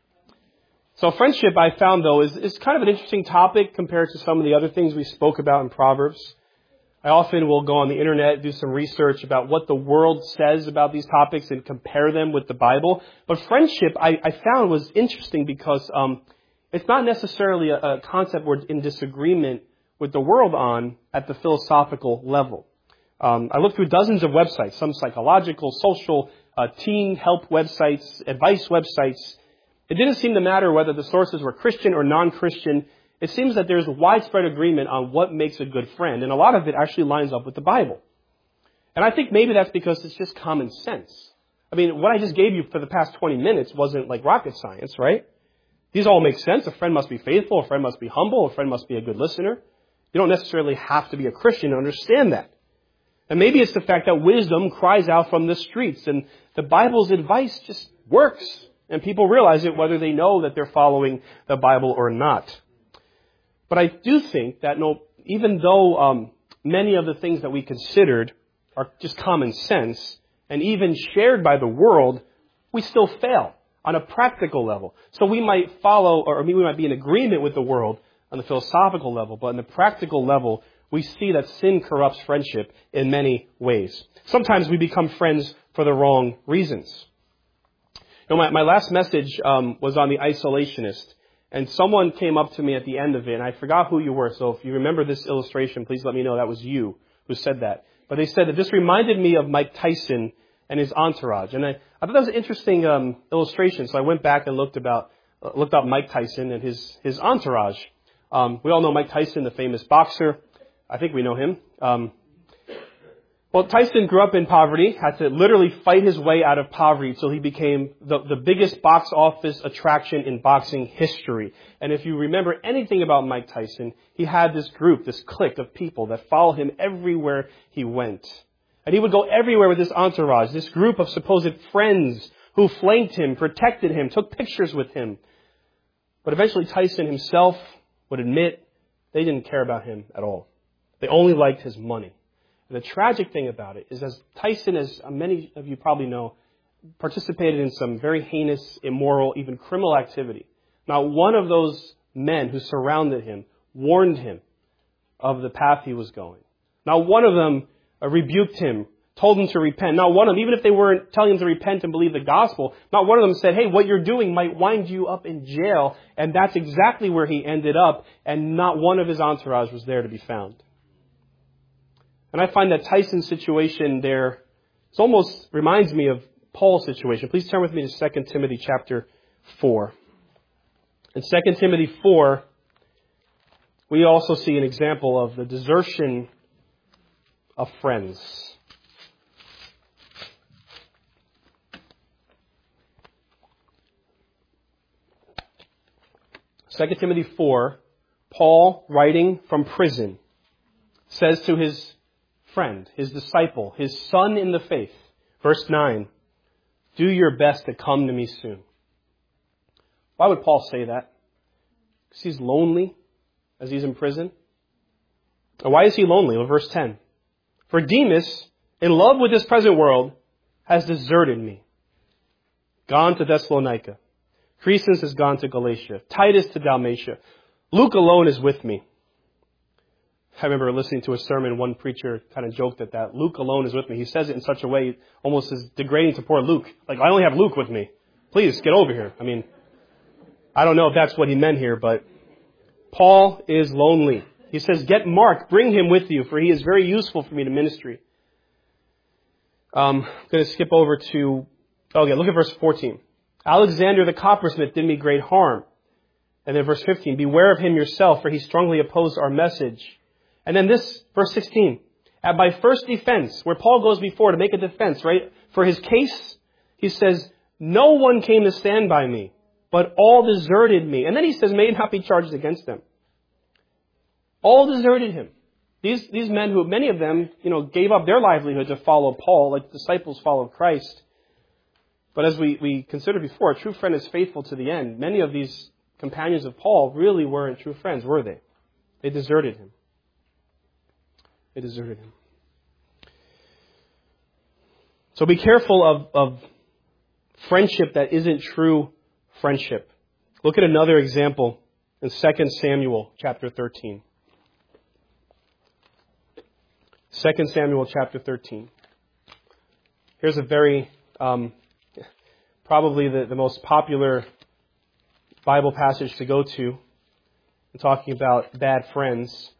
So friendship, I found, though, is, is kind of an interesting topic compared to some of the other things we spoke about in Proverbs. I often will go on the internet, do some research about what the world says about these topics and compare them with the Bible. But friendship, I, I found, was interesting because um, it's not necessarily a, a concept we're in disagreement with the world on at the philosophical level. Um, I looked through dozens of websites, some psychological, social, uh, teen help websites, advice websites. It didn't seem to matter whether the sources were Christian or non-Christian. It seems that there's widespread agreement on what makes a good friend, and a lot of it actually lines up with the Bible. And I think maybe that's because it's just common sense. I mean, what I just gave you for the past twenty minutes wasn't like rocket science, right? These all make sense. A friend must be faithful, a friend must be humble, a friend must be a good listener. You don't necessarily have to be a Christian to understand that. And maybe it's the fact that wisdom cries out from the streets, and the Bible's advice just works. And people realize it whether they know that they're following the Bible or not. But I do think that no, even though um, many of the things that we considered are just common sense and even shared by the world, we still fail on a practical level. So we might follow, or we might be in agreement with the world on the philosophical level, but on the practical level, we see that sin corrupts friendship in many ways. Sometimes we become friends for the wrong reasons. You know, my, my last message um, was on the isolationist. And someone came up to me at the end of it, and I forgot who you were. So if you remember this illustration, please let me know that was you who said that. But they said that this reminded me of Mike Tyson and his entourage. And I, I thought that was an interesting um, illustration. So I went back and looked about uh, looked up Mike Tyson and his his entourage. Um, we all know Mike Tyson, the famous boxer. I think we know him. Um, Well, Tyson grew up in poverty, had to literally fight his way out of poverty until he became the, the biggest box office attraction in boxing history. And if you remember anything about Mike Tyson, he had this group, this clique of people that followed him everywhere he went. And he would go everywhere with his entourage, this group of supposed friends who flanked him, protected him, took pictures with him. But eventually Tyson himself would admit they didn't care about him at all. They only liked his money. The tragic thing about it is, as Tyson, as many of you probably know, participated in some very heinous, immoral, even criminal activity. Not one of those men who surrounded him warned him of the path he was going. Not one of them rebuked him, told him to repent. Not one of them, even if they weren't telling him to repent and believe the gospel, not one of them said, hey, what you're doing might wind you up in jail. And that's exactly where he ended up. And not one of his entourage was there to be found. And I find that Tyson's situation there This almost reminds me of Paul's situation. Please turn with me to Second Timothy chapter four. In Second Timothy four, we also see an example of the desertion of friends. Second Timothy four, Paul, writing from prison, says to his friend, his disciple, his son in the faith, verse nine, do your best to come to me soon. Why would Paul say that? Because he's lonely as he's in prison. And why is he lonely? Well, verse ten. For Demas, in love with this present world, has deserted me, gone to Thessalonica. Crescens has gone to Galatia. Titus to Dalmatia. Luke alone is with me. I remember listening to a sermon, one preacher kind of joked at that. Luke alone is with me. He says it in such a way, almost as degrading to poor Luke. Like, I only have Luke with me. Please, get over here. I mean, I don't know if that's what he meant here, but Paul is lonely. He says, get Mark, bring him with you, for he is very useful for me to ministry. Um, I'm going to skip over to, okay, look at verse fourteen. Alexander the coppersmith did me great harm. And then verse fifteen, beware of him yourself, for he strongly opposed our message. And then this, verse sixteen, at my first defense, where Paul goes before to make a defense, right? For his case, he says, no one came to stand by me, but all deserted me. And then he says, may it not be charged against them. All deserted him. These, these men who, many of them, you know, gave up their livelihood to follow Paul, like disciples followed Christ. But as we, we considered before, a true friend is faithful to the end. Many of these companions of Paul really weren't true friends, were they? They deserted him. They deserted him. So be careful of, of friendship that isn't true friendship. Look at another example in Second Samuel chapter thirteen. Second Samuel chapter thirteen. Here's a very, um, probably the, the most popular Bible passage to go to in talking about bad friends.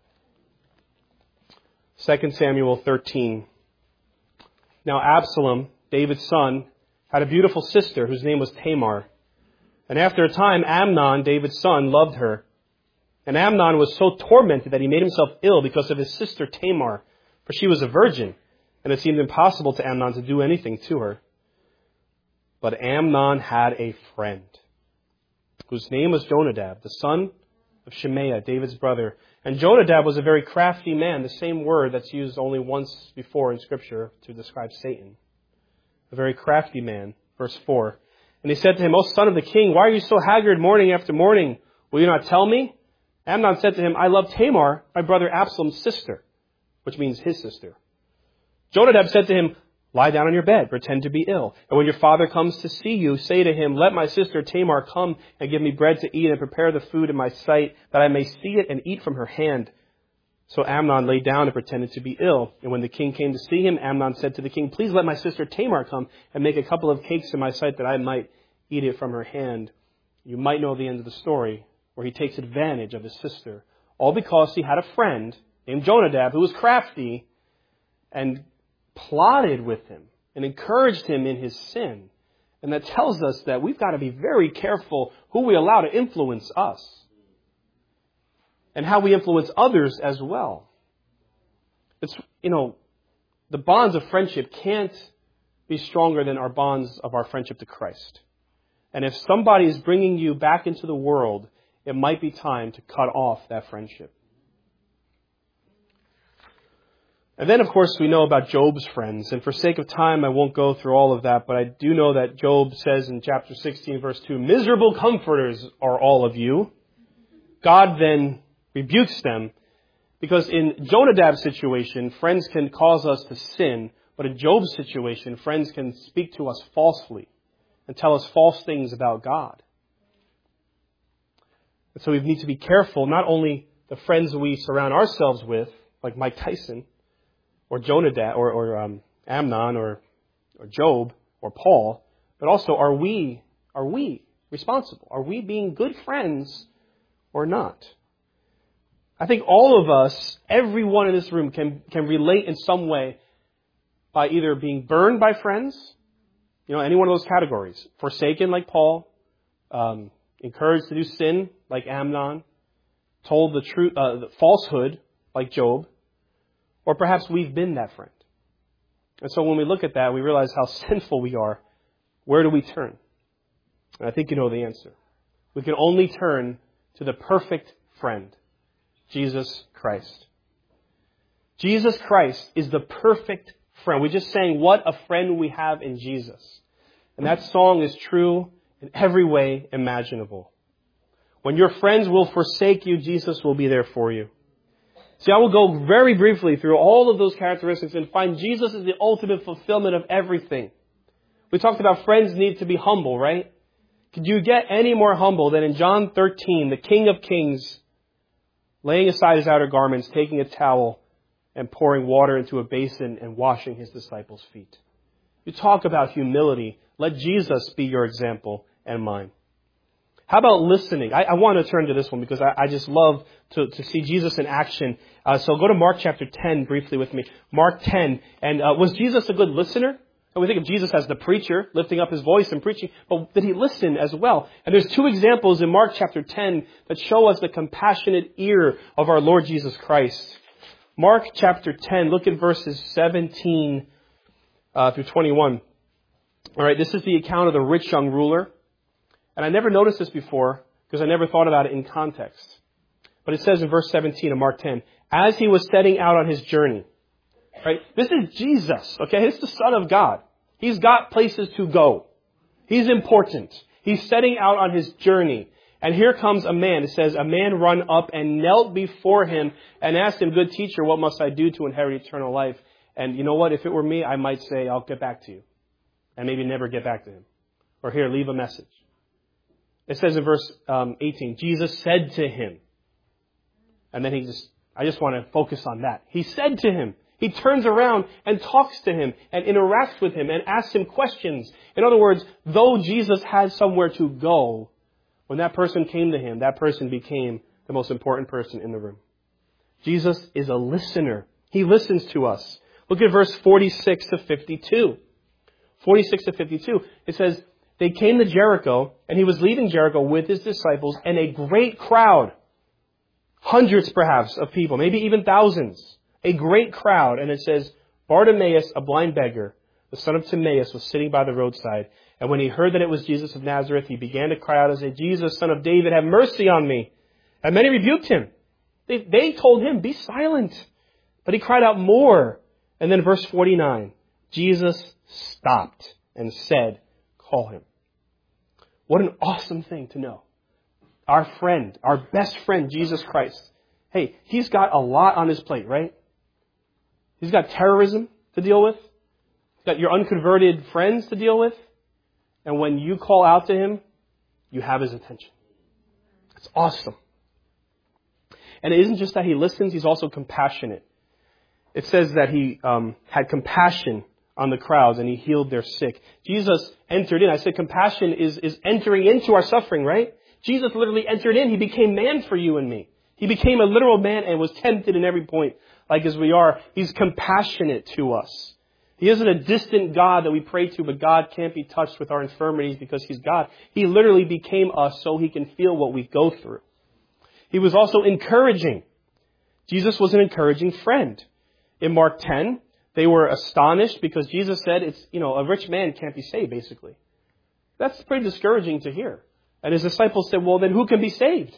Second Samuel thirteen. Now Absalom, David's son, had a beautiful sister whose name was Tamar. And after a time, Amnon, David's son, loved her. And Amnon was so tormented that he made himself ill because of his sister Tamar, for she was a virgin, and it seemed impossible to Amnon to do anything to her. But Amnon had a friend, whose name was Jonadab, the son of Shemaiah, David's brother. And Jonadab was a very crafty man, the same word that's used only once before in Scripture to describe Satan. A very crafty man, verse four. And he said to him, O son of the king, why are you so haggard morning after morning? Will you not tell me? Amnon said to him, I love Tamar, my brother Absalom's sister, which means his sister. Jonadab said to him, lie down on your bed, pretend to be ill. And when your father comes to see you, say to him, let my sister Tamar come and give me bread to eat and prepare the food in my sight, that I may see it and eat from her hand. So Amnon lay down and pretended to be ill. And when the king came to see him, Amnon said to the king, please let my sister Tamar come and make a couple of cakes in my sight that I might eat it from her hand. You might know the end of the story, where he takes advantage of his sister, all because he had a friend named Jonadab who was crafty and plotted with him and encouraged him in his sin. And that tells us that we've got to be very careful who we allow to influence us and how we influence others as well. It's, you know, the bonds of friendship can't be stronger than our bonds of our friendship to Christ. And if somebody is bringing you back into the world, it might be time to cut off that friendship. And then, of course, we know about Job's friends. And for sake of time, I won't go through all of that. But I do know that Job says in chapter sixteen, verse two, miserable comforters are all of you. God then rebukes them. Because in Jonadab's situation, friends can cause us to sin. But in Job's situation, friends can speak to us falsely and tell us false things about God. And so we need to be careful, not only the friends we surround ourselves with, like Mike Tyson, or Jonadab, or, or um, Amnon, or, or Job, or Paul, but also are we, are we responsible? Are we being good friends or not? I think all of us, everyone in this room can, can relate in some way by either being burned by friends, you know, any one of those categories. Forsaken like Paul, um, encouraged to do sin like Amnon, told the truth, uh, the falsehood like Job, or perhaps we've been that friend. And so when we look at that, we realize how sinful we are. Where do we turn? And I think you know the answer. We can only turn to the perfect friend, Jesus Christ. Jesus Christ is the perfect friend. We just sang, what a friend we have in Jesus. And that song is true in every way imaginable. When your friends will forsake you, Jesus will be there for you. See, I will go very briefly through all of those characteristics and find Jesus is the ultimate fulfillment of everything. We talked about friends need to be humble, right? Could you get any more humble than in John thirteen, the King of Kings, laying aside his outer garments, taking a towel, and pouring water into a basin and washing his disciples' feet? You talk about humility. Let Jesus be your example and mine. How about listening? I, I want to turn to this one because I, I just love to, to see Jesus in action. Uh, so go to Mark chapter ten briefly with me. Mark ten. And uh, was Jesus a good listener? And we think of Jesus as the preacher, lifting up his voice and preaching. But did he listen as well? And there's two examples in Mark chapter ten that show us the compassionate ear of our Lord Jesus Christ. Mark chapter ten, look at verses seventeen uh, through twenty-one. All right, this is the account of the rich young ruler. And I never noticed this before because I never thought about it in context. But it says in verse seventeen of Mark ten, as he was setting out on his journey. Right? This is Jesus, okay? This is the Son of God. He's got places to go. He's important. He's setting out on his journey. And here comes a man. It says, a man run up and knelt before him and asked him, good teacher, what must I do to inherit eternal life? And you know what? If it were me, I might say, I'll get back to you. And maybe never get back to him. Or here, leave a message. It says in verse um, eighteen, Jesus said to him. And then he just, I just want to focus on that. He said to him. He turns around and talks to him and interacts with him and asks him questions. In other words, though Jesus had somewhere to go, when that person came to him, that person became the most important person in the room. Jesus is a listener. He listens to us. Look at verse forty-six to fifty-two. forty-six to fifty-two. It says, they came to Jericho, and he was leaving Jericho with his disciples, and a great crowd, hundreds perhaps of people, maybe even thousands, a great crowd. And it says, Bartimaeus, a blind beggar, the son of Timaeus, was sitting by the roadside. And when he heard that it was Jesus of Nazareth, he began to cry out and say, Jesus, son of David, have mercy on me. And many rebuked him. They, they told him, be silent. But he cried out more. And then verse forty-nine, Jesus stopped and said, call him. What an awesome thing to know. Our friend, our best friend, Jesus Christ. Hey, he's got a lot on his plate, right? He's got terrorism to deal with. He's got your unconverted friends to deal with. And when you call out to him, you have his attention. It's awesome. And it isn't just that he listens, he's also compassionate. It says that he um, had compassion on the crowds and he healed their sick. Jesus entered in. I said compassion is, is entering into our suffering, right? Jesus literally entered in. He became man for you and me. He became a literal man and was tempted in every point, like as we are. He's compassionate to us. He isn't a distant God that we pray to, but God can't be touched with our infirmities because he's God. He literally became us so he can feel what we go through. He was also encouraging. Jesus was an encouraging friend. In Mark ten, they were astonished because Jesus said, it's, you know, a rich man can't be saved, basically. That's pretty discouraging to hear. And his disciples said, well, then who can be saved?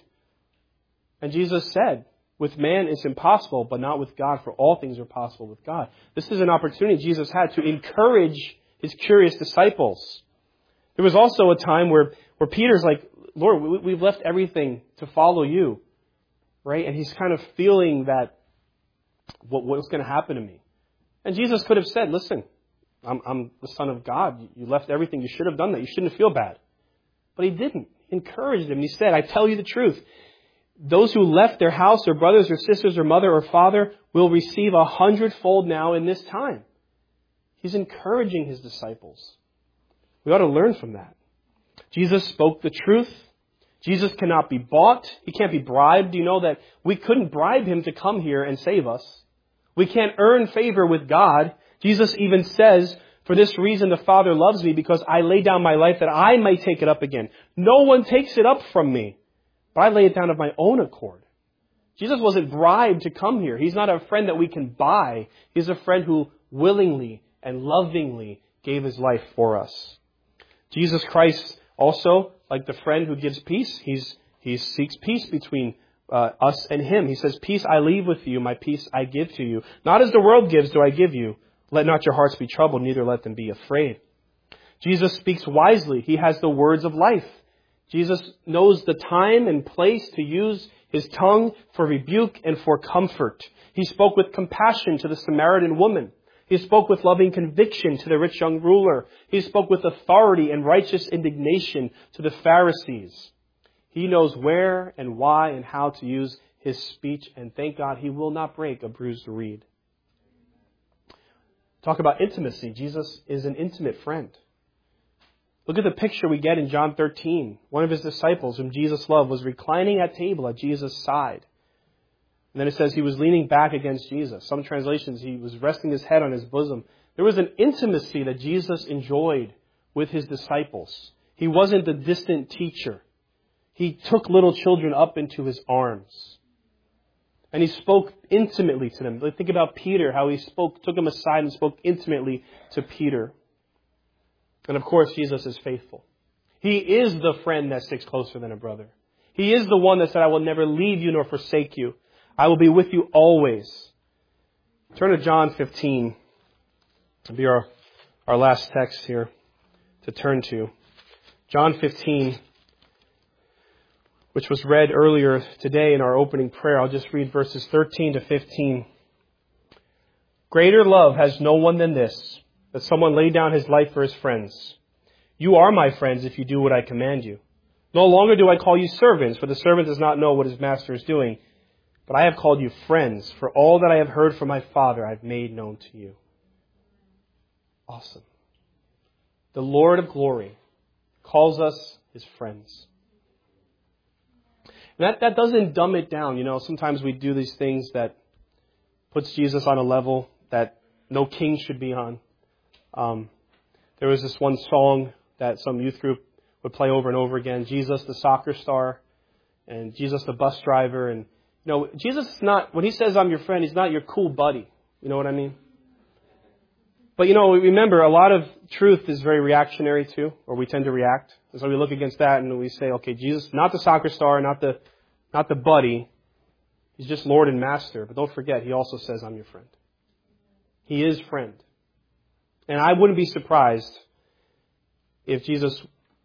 And Jesus said, with man it's impossible, but not with God, for all things are possible with God. This is an opportunity Jesus had to encourage his curious disciples. There was also a time where, where Peter's like, Lord, we, we've left everything to follow you. Right? And he's kind of feeling that, what, what's going to happen to me? And Jesus could have said, listen, I'm, I'm the Son of God. You left everything. You should have done that. You shouldn't feel bad. But he didn't. He encouraged him. He said, I tell you the truth. Those who left their house or brothers or sisters or mother or father will receive a hundredfold now in this time. He's encouraging his disciples. We ought to learn from that. Jesus spoke the truth. Jesus cannot be bought. He can't be bribed. Do you know that we couldn't bribe him to come here and save us? We can't earn favor with God. Jesus even says, "For this reason the Father loves me, because I lay down my life that I may take it up again. No one takes it up from me, but I lay it down of my own accord." Jesus wasn't bribed to come here. He's not a friend that we can buy. He's a friend who willingly and lovingly gave His life for us. Jesus Christ also, like the friend who gives peace, he's, he seeks peace between uh, us and Him. He says, "Peace I leave with you, my peace I give to you. Not as the world gives do I give you. Let not your hearts be troubled, neither let them be afraid." Jesus speaks wisely. He has the words of life. Jesus knows the time and place to use His tongue for rebuke and for comfort. He spoke with compassion to the Samaritan woman. He spoke with loving conviction to the rich young ruler. He spoke with authority and righteous indignation to the Pharisees. He knows where and why and how to use His speech, and thank God He will not break a bruised reed. Talk about intimacy. Jesus is an intimate friend. Look at the picture we get in John thirteen. One of His disciples, whom Jesus loved, was reclining at table at Jesus' side. And then it says he was leaning back against Jesus. Some translations, he was resting his head on His bosom. There was an intimacy that Jesus enjoyed with His disciples. He wasn't the distant teacher. He took little children up into His arms. And He spoke intimately to them. Think about Peter, how He spoke, took him aside and spoke intimately to Peter. And of course, Jesus is faithful. He is the friend that sticks closer than a brother. He is the one that said, "I will never leave you nor forsake you. I will be with you always." Turn to John fifteen. It'll be our, our last text here to turn to. John fifteen, which was read earlier today in our opening prayer. I'll just read verses thirteen to fifteen. "Greater love has no one than this, that someone lay down his life for his friends. You are my friends if you do what I command you. No longer do I call you servants, for the servant does not know what his master is doing. But I have called you friends, for all that I have heard from my Father I have made known to you." Awesome. The Lord of glory calls us His friends. And that, that doesn't dumb it down. You know, sometimes we do these things that puts Jesus on a level that no king should be on. Um, there was this one song that some youth group would play over and over again. Jesus, the soccer star, and Jesus, the bus driver. And, you know, Jesus is not, when He says, "I'm your friend," He's not your cool buddy. You know what I mean? But, you know, remember, a lot of truth is very reactionary too, or we tend to react. And so we look against that and we say, okay, Jesus, not the soccer star, not the, not the buddy. He's just Lord and Master. But don't forget, He also says, "I'm your friend." He is friend. And I wouldn't be surprised if Jesus,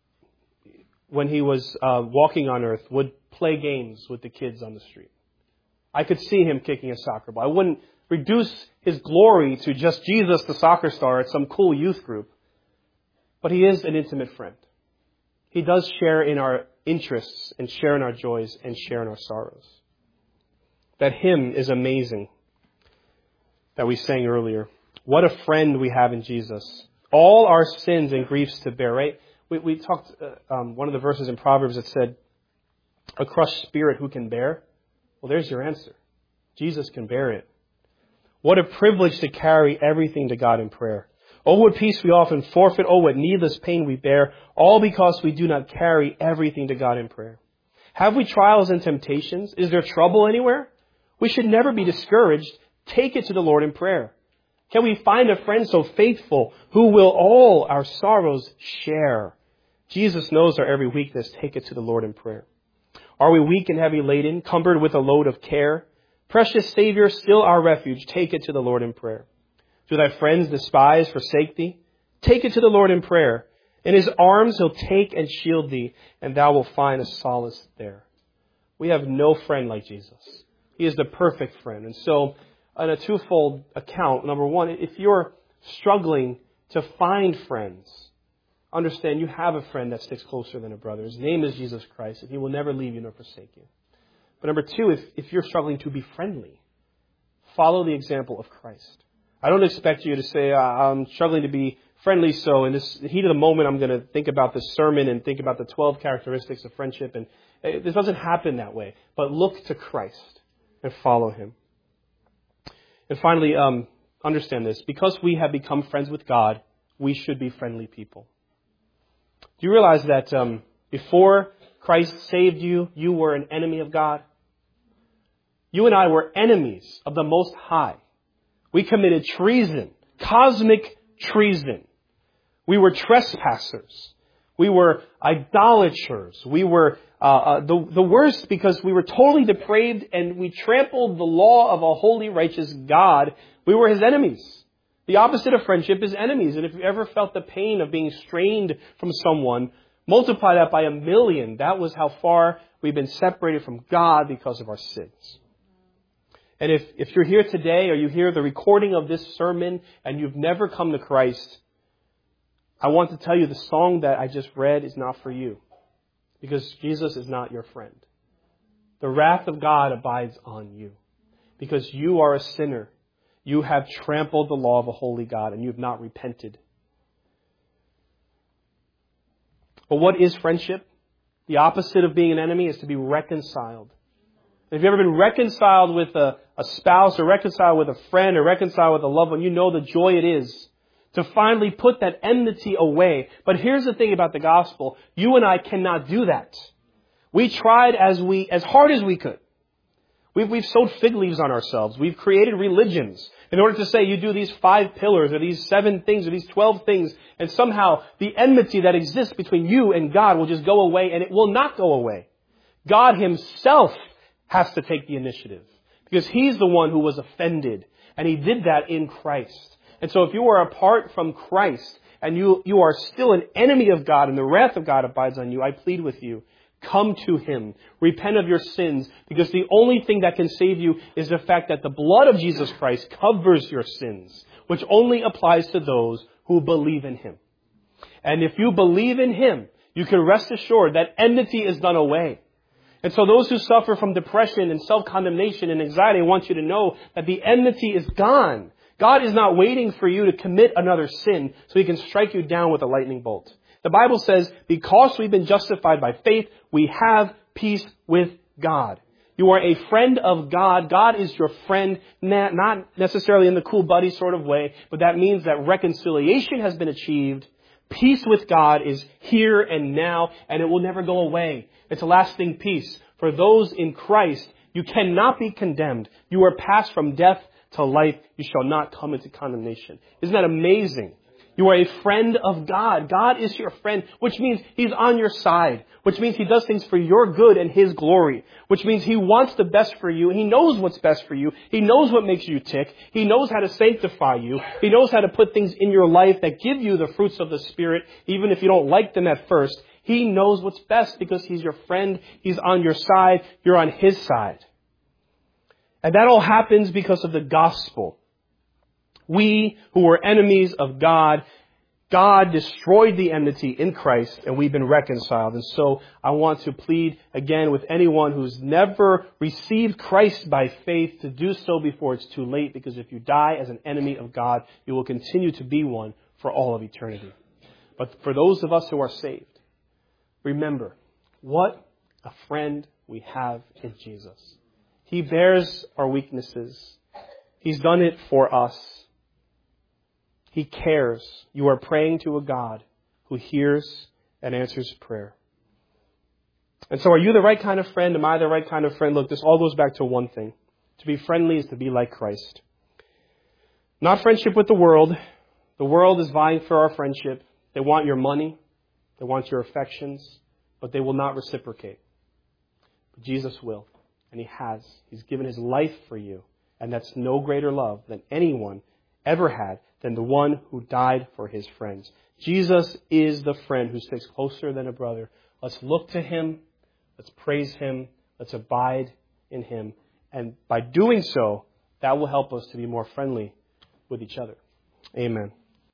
when He was uh, walking on earth, would play games with the kids on the street. I could see Him kicking a soccer ball. I wouldn't reduce His glory to just Jesus, the soccer star, at some cool youth group. But He is an intimate friend. He does share in our interests and share in our joys and share in our sorrows. That hymn is amazing that we sang earlier. What a friend we have in Jesus. All our sins and griefs to bear, right? We, we talked, uh, um, one of the verses in Proverbs that said, "A crushed spirit who can bear?" Well, there's your answer. Jesus can bear it. What a privilege to carry everything to God in prayer. Oh, what peace we often forfeit. Oh, what needless pain we bear. All because we do not carry everything to God in prayer. Have we trials and temptations? Is there trouble anywhere? We should never be discouraged. Take it to the Lord in prayer. Can we find a friend so faithful who will all our sorrows share? Jesus knows our every weakness. Take it to the Lord in prayer. Are we weak and heavy laden, cumbered with a load of care? Precious Savior, still our refuge. Take it to the Lord in prayer. Do thy friends despise, forsake thee? Take it to the Lord in prayer. In His arms He'll take and shield thee, and thou wilt find a solace there. We have no friend like Jesus. He is the perfect friend. And so, on a twofold account, number one, if you're struggling to find friends, understand you have a friend that sticks closer than a brother. His name is Jesus Christ, and He will never leave you nor forsake you. But number two, if, if you're struggling to be friendly, follow the example of Christ. I don't expect you to say, uh, I'm struggling to be friendly, so in this heat of the moment, I'm going to think about this sermon and think about the twelve characteristics of friendship. And uh, this doesn't happen that way. But look to Christ and follow Him. And finally, um, understand this, because we have become friends with God, we should be friendly people. Do you realize that um, before Christ saved you, you were an enemy of God? You and I were enemies of the Most High. We committed treason, cosmic treason. We were trespassers. We were idolaters. We were uh, uh, the, the worst because we were totally depraved and we trampled the law of a holy, righteous God. We were His enemies. The opposite of friendship is enemies. And if you ever felt the pain of being strained from someone, multiply that by a million. That was how far we've been separated from God because of our sins. And if, if you're here today or you hear the recording of this sermon and you've never come to Christ, I want to tell you the song that I just read is not for you. Because Jesus is not your friend. The wrath of God abides on you. Because you are a sinner. You have trampled the law of a holy God and you have not repented. But what is friendship? The opposite of being an enemy is to be reconciled. If you've ever been reconciled with a, a spouse or reconciled with a friend or reconciled with a loved one, you know the joy it is to finally put that enmity away. But here's the thing about the gospel. You and I cannot do that. We tried as we, as hard as we could. We've, we've sewed fig leaves on ourselves. We've created religions in order to say you do these five pillars or these seven things or these twelve things, and somehow the enmity that exists between you and God will just go away, and it will not go away. God Himself has to take the initiative because He's the one who was offended, and He did that in Christ. And so if you are apart from Christ and you, you are still an enemy of God and the wrath of God abides on you, I plead with you, come to Him. Repent of your sins because the only thing that can save you is the fact that the blood of Jesus Christ covers your sins, which only applies to those who believe in Him. And if you believe in Him, you can rest assured that enmity is done away. And so those who suffer from depression and self-condemnation and anxiety, I want you to know that the enmity is gone. God is not waiting for you to commit another sin so He can strike you down with a lightning bolt. The Bible says, because we've been justified by faith, we have peace with God. You are a friend of God. God is your friend, not necessarily in the cool buddy sort of way, but that means that reconciliation has been achieved. Peace with God is here and now, and it will never go away. It's a lasting peace. For those in Christ, you cannot be condemned. You are passed from death to life. You shall not come into condemnation. Isn't that amazing? You are a friend of God. God is your friend, which means He's on your side, which means He does things for your good and His glory, which means He wants the best for you. He knows what's best for you. He knows what makes you tick. He knows how to sanctify you. He knows how to put things in your life that give you the fruits of the Spirit, even if you don't like them at first. He knows what's best because He's your friend. He's on your side. You're on His side. And that all happens because of the gospel. We who were enemies of God, God destroyed the enmity in Christ and we've been reconciled. And so I want to plead again with anyone who's never received Christ by faith to do so before it's too late, because if you die as an enemy of God, you will continue to be one for all of eternity. But for those of us who are saved, remember what a friend we have in Jesus. He bears our weaknesses. He's done it for us. He cares. You are praying to a God who hears and answers prayer. And so are you the right kind of friend? Am I the right kind of friend? Look, this all goes back to one thing. To be friendly is to be like Christ. Not friendship with the world. The world is vying for our friendship. They want your money. They want your affections. But they will not reciprocate. But Jesus will. And He has. He's given His life for you. And that's no greater love than anyone ever had than the one who died for his friends. Jesus is the friend who sticks closer than a brother. Let's look to Him. Let's praise Him. Let's abide in Him. And by doing so, that will help us to be more friendly with each other. Amen.